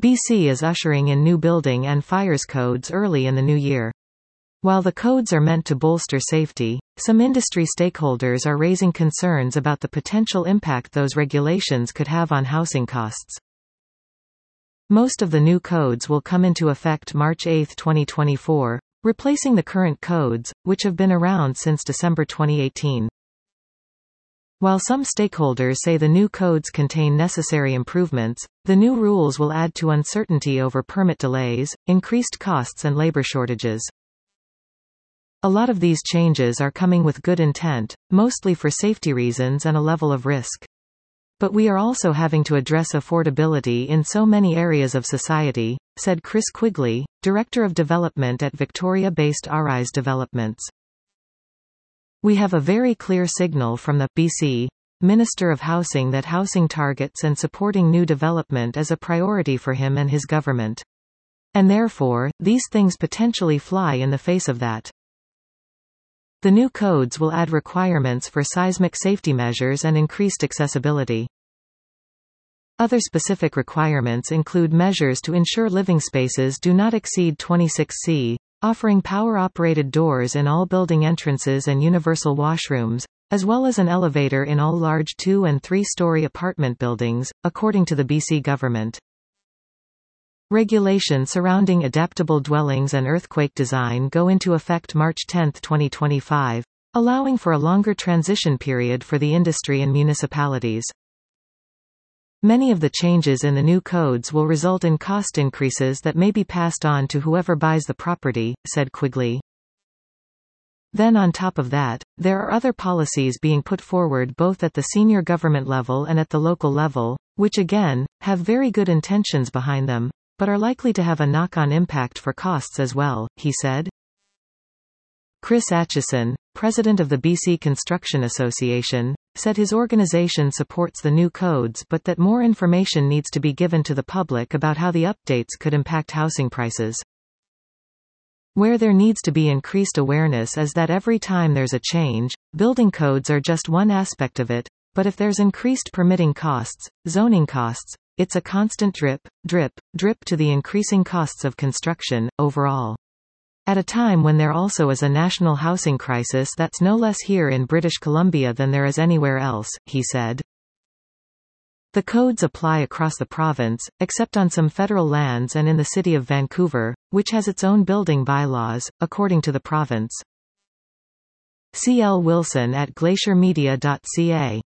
BC is ushering in new building and fires codes early in the new year. While the codes are meant to bolster safety, some industry stakeholders are raising concerns about the potential impact those regulations could have on housing costs. Most of the new codes will come into effect March 8, 2024, replacing the current codes, which have been around since December 2018. While some stakeholders say the new codes contain necessary improvements, the new rules will add to uncertainty over permit delays, increased costs and labor shortages. A lot of these changes are coming with good intent, mostly for safety reasons and a level of risk. But we are also having to address affordability in so many areas of society, said Chris Quigley, Director of Development at Victoria-based Arise Developments. We have a very clear signal from the BC Minister of Housing that housing targets and supporting new development is a priority for him and his government. And therefore, these things potentially fly in the face of that. The new codes will add requirements for seismic safety measures and increased accessibility. Other specific requirements include measures to ensure living spaces do not exceed 26C, offering power-operated doors in all building entrances and universal washrooms, as well as an elevator in all large 2- and 3-story apartment buildings, according to the BC government. Regulations surrounding adaptable dwellings and earthquake design go into effect March 10, 2025, allowing for a longer transition period for the industry and municipalities. Many of the changes in the new codes will result in cost increases that may be passed on to whoever buys the property, said Quigley. Then on top of that, there are other policies being put forward both at the senior government level and at the local level, which again, have very good intentions behind them, but are likely to have a knock-on impact for costs as well, he said. Chris Atchison, president of the BC Construction Association, said his organization supports the new codes but that more information needs to be given to the public about how the updates could impact housing prices. Where there needs to be increased awareness is that every time there's a change, building codes are just one aspect of it, but if there's increased permitting costs, zoning costs, it's a constant drip, drip, drip to the increasing costs of construction, overall. At a time when there also is a national housing crisis that's no less here in British Columbia than there is anywhere else, he said. The codes apply across the province, except on some federal lands and in the city of Vancouver, which has its own building bylaws, according to the province. C.L. Wilson at glaciermedia.ca